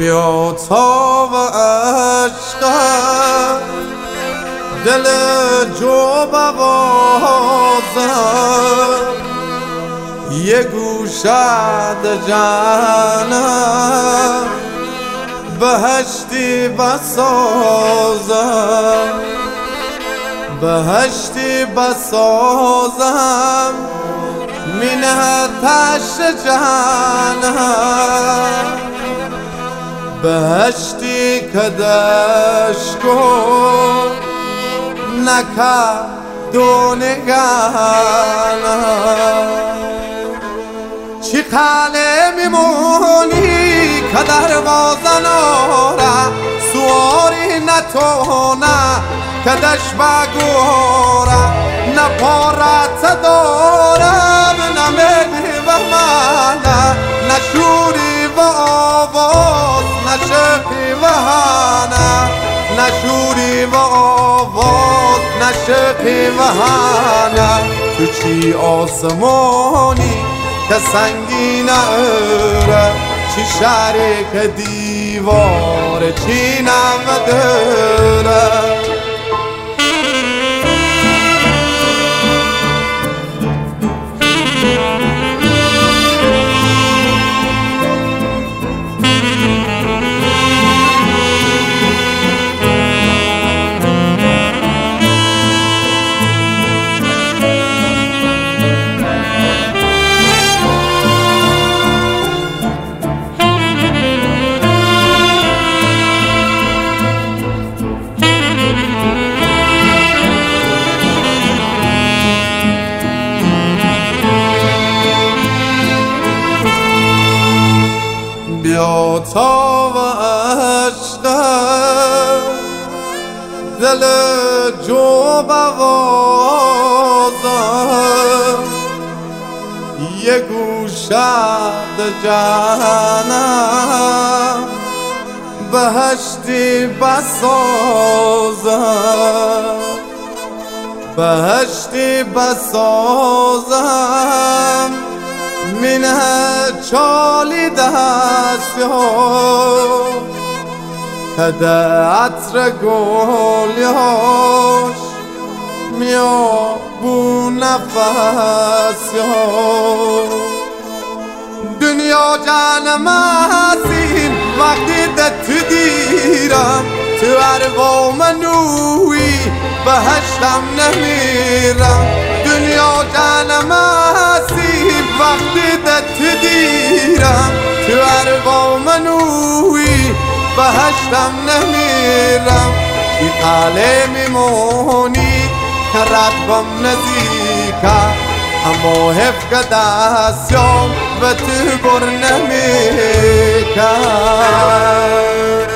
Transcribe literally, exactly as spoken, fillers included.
بیا تا و عشق دل جو بوازم یه گوشد جانم بهشتی بسازم بهشتی بسازم منتش جانم بهشتی کدش کن نکه دونگانم چی خاله میمونی که دروازه ناره سواری نتونه کدش بگوره نه پارت دارم نه ملی و منه نه شوری و آواز نه شقی و هنه نه شوری و آواز نه شقی و هنه تو چی آسمانی که سنگین اره چی شرک دیوار چی نمدره بیا تا و عشق دل جو بوازم یه گوشد جانم بهشتی بسازم بهشتی بسازم منه چالی دست ها کده عطر گلیاش میا بو نفس ها دنیا جانم هستیم وقتی ده تو دیرم تو اروا منوی بهشتم نمیرم دنیا جانم هستیم وقتی ده تو دیرم تو اروا منوی بهشتم نمیرم چی قاله میمونی که رقبم نزیکه اما حف که دستیام و تو بر نمیکن